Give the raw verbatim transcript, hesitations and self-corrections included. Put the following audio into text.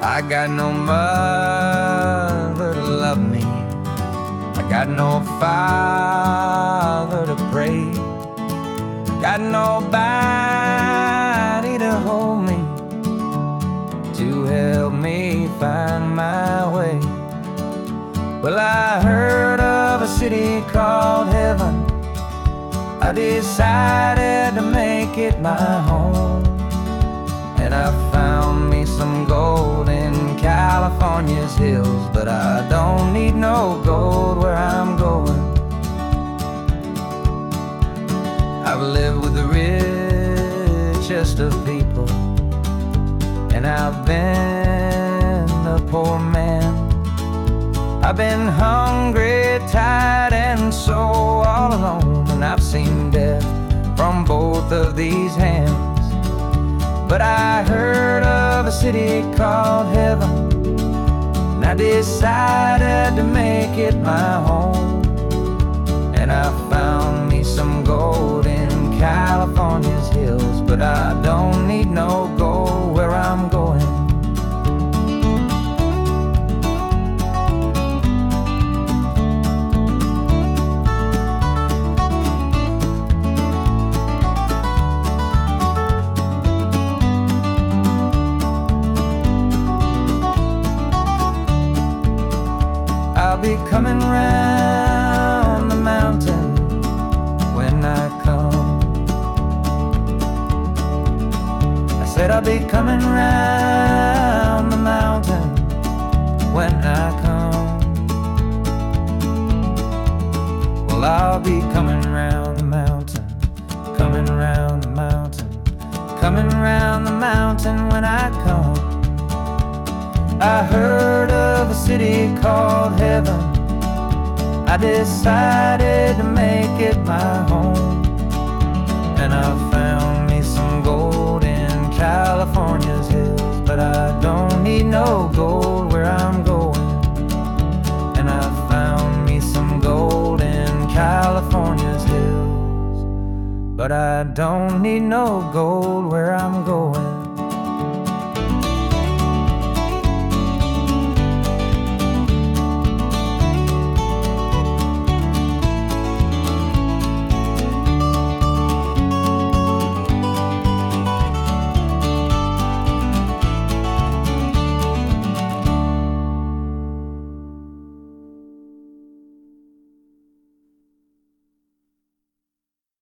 I got no mother to love me, I got no father to pray, got nobody to hold me, to help me find my way. Well, I heard of a city called heaven, I decided to make it my home, and I found me some gold in California's hills. But I don't need no gold where I'm going. I've lived with the richest of people, and I've been a poor man. I've been hungry, tired, and so all alone, and I've seen death from both of these hands. But I heard of a city called heaven, and I decided to make it my home, and I found me some gold in California's hills. But I don't need no gold where I'm going. I'll be coming round the mountain when I come. I said I'll be coming round the mountain when I come. Well, I'll be coming round the mountain, coming round the mountain, coming round the mountain when I come. I heard of a city called heaven, I decided to make it my home, and I found me some gold in California's hills. But I don't need no gold where I'm going, and I found me some gold in California's hills. But I don't need no gold where I'm going.